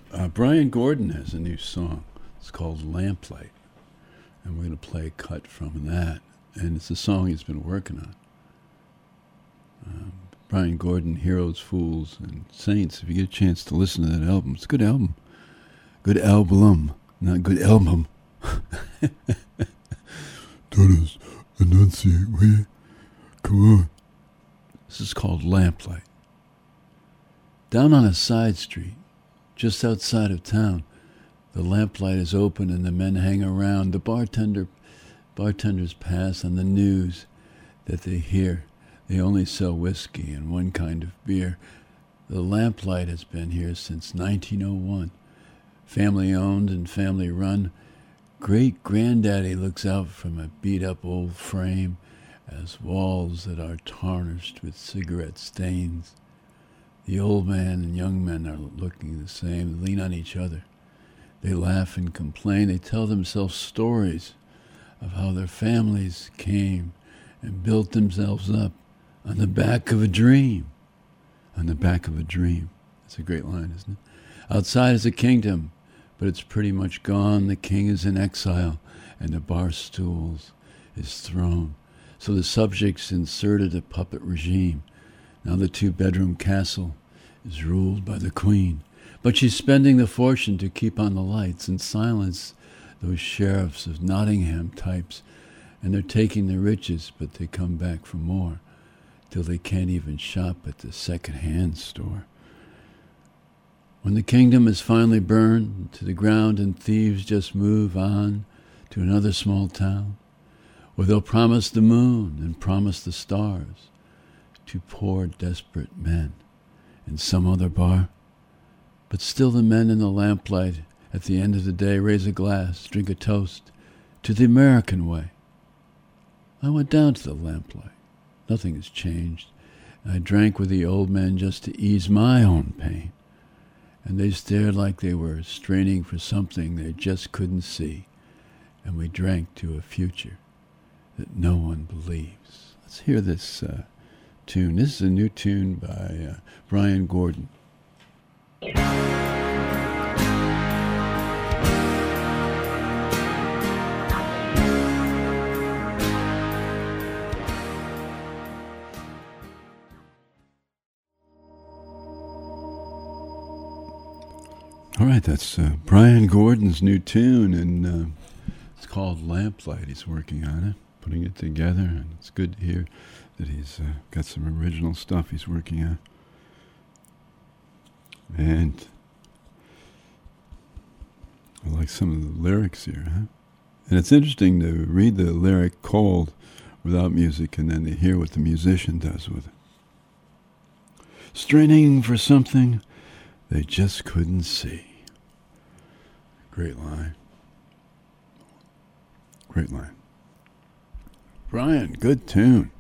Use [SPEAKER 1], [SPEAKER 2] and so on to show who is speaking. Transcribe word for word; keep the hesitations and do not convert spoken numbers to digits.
[SPEAKER 1] Uh, Brian Gordon has a new song. It's called Lamplight. And we're going to play a cut from that. And it's a song he's been working on. Um, Brian Gordon, Heroes, Fools, and Saints. If you get a chance to listen to that album, it's a good album. Good album, not good album. Todos, enunciate, will you? Come on. This is called Lamplight. Down on a side street, just outside of town, the lamplight is open and the men hang around. The bartender, bartenders pass on the news that they hear. They only sell whiskey and one kind of beer. The lamplight has been here since nineteen oh one. Family owned and family run. Great granddaddy looks out from a beat up old frame as walls that are tarnished with cigarette stains. The old man and young men are looking the same, they lean on each other. They laugh and complain. They tell themselves stories of how their families came and built themselves up on the back of a dream. On the back of a dream. That's a great line, isn't it? Outside is a kingdom, but it's pretty much gone. The king is in exile, and the bar stools is thrown. So the subjects inserted a puppet regime. Now the two-bedroom castle is ruled by the queen. But she's spending the fortune to keep on the lights and silence those sheriffs of Nottingham types. And they're taking the riches, but they come back for more, till they can't even shop at the second-hand store. When the kingdom is finally burned to the ground and thieves just move on to another small town, where they'll promise the moon and promise the stars to poor, desperate men in some other bar. But still the men in the lamplight at the end of the day raise a glass, drink a toast to the American way. I went down to the lamplight. Nothing has changed. I drank with the old men just to ease my own pain. And they stared like they were straining for something they just couldn't see. And we drank to a future that no one believes. Let's hear this uh, tune. This is a new tune by uh, Brian Gordon. All right, that's uh, Brian Gordon's new tune, and uh, it's called Lamplight. He's working on it, putting it together, and it's good to hear that he's uh, got some original stuff he's working on. And I like some of the lyrics here, huh? And it's interesting to read the lyric cold without music and then to hear what the musician does with it. Straining for something they just couldn't see. Great line. Great line. Brian, good tune.